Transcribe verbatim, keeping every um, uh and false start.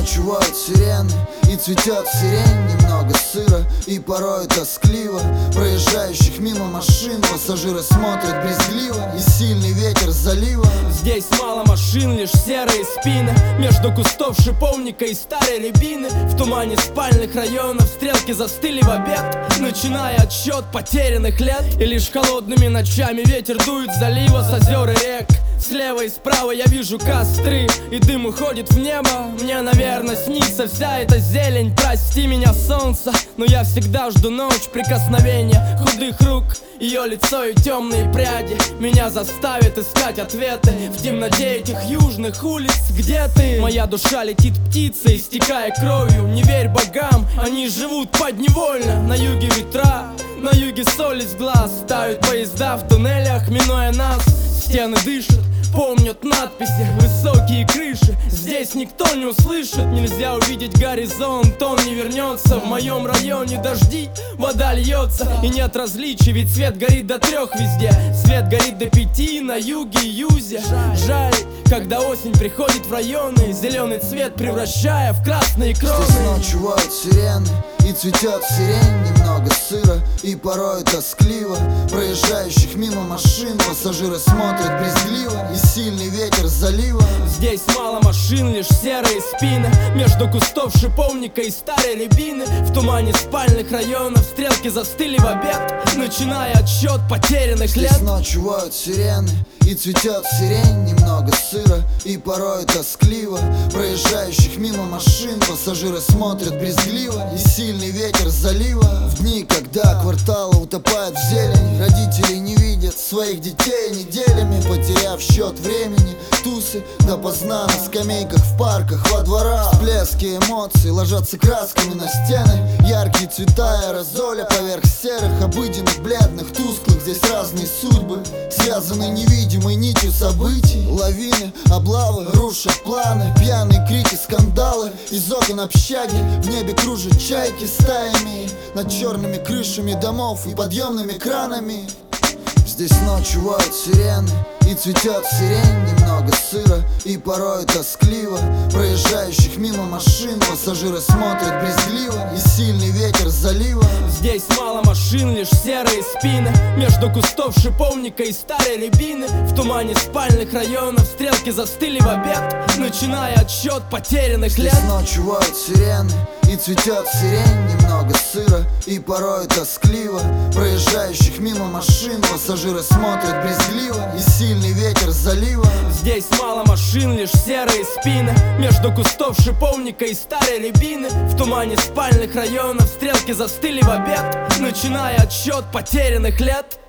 ночью воют сирены, и цветет сирень. Немного сыро и порой тоскливо. Проезжающих мимо машин пассажиры смотрят брезгливо. И сильный ветер залива. Здесь мало машин, лишь серые спины. Между кустов шиповника и старой рябины. В тумане спальных районов стрелки застыли в обед, начиная отсчет потерянных лет. И лишь холодными ночами ветер дует с залива, с озер и рек. Слева и справа я вижу костры, и дым уходит в небо. Мне, наверное, снится вся эта зелень. Прости меня, солнце, но я всегда жду ночь прикосновения худых рук. Ее лицо и темные пряди меня заставят искать ответы в темноте этих южных улиц. Где ты? Моя душа летит птицей, истекая кровью. Не верь богам, они живут подневольно. На юге ветра, на юге соль из глаз. Тают поезда в туннелях, минуя нас. Стены дышат, помнят надписи, высокие крыши. Здесь никто не услышит, нельзя увидеть горизонт, он не вернется. В моем районе дожди, вода льется, и нет различий, ведь свет горит до трех везде. Свет горит до пяти на юге и юзе. Жаль, когда осень приходит в районы, зеленый цвет превращая в красные кроны. Здесь ночью воют сирены, и цветет сирень. Немного сыро и порой тоскливо. Проезжающих мимо машин пассажиры смотрят брезгливо. И сильный ветер залива. Здесь мало машин, лишь серые спины. Между кустов шиповника и старой рябины. В тумане спальных районов стрелки застыли в обед, начиная отсчет потерянных лет. Здесь ночью воют сирены, и цветет сирень. Немного сыро и порой тоскливо. Проезжающих мимо машин пассажиры смотрят брезгливо. И сильный ветер залива. В дни, когда кварталы утопают в зелени, родители не видят своих детей неделями, потеряв счет времени. Тусы допоздна на скамейках в парках, во дворах. Всплески эмоций ложатся красками на стены. Яркие цвета аэрозоля поверх серых, обыденных, бледных, тусклых. Здесь разные судьбы, связанные невидимой нитью событий. Лавины, облавы, рушат планы, пьяные крики, скандалы. Из окон общаги в небе кружат чайки стаями над черными крышами домов и подъемными кранами. Здесь ночью воют сирены, и цветет сирень. Немного сыро и порой тоскливо. Проезжающих мимо машин пассажиры смотрят брезгливо. И сильный ветер залива. Здесь мало машин, лишь серые спины. Между кустов шиповника и старой рябины. В тумане спальных районов стрелки застыли в обед, начиная отсчет потерянных лет. Здесь ночью воют сирены, и цветет сирень. Немного сыро и порой тоскливо. Проезжающих мимо машин пассажиры смотрят брезгливо. И сильный ветер залива. Здесь мало машин, лишь серые спины. Между кустов шиповника и старой рябины. В тумане спальных районов стрелки застыли в обед, начиная отсчет потерянных лет.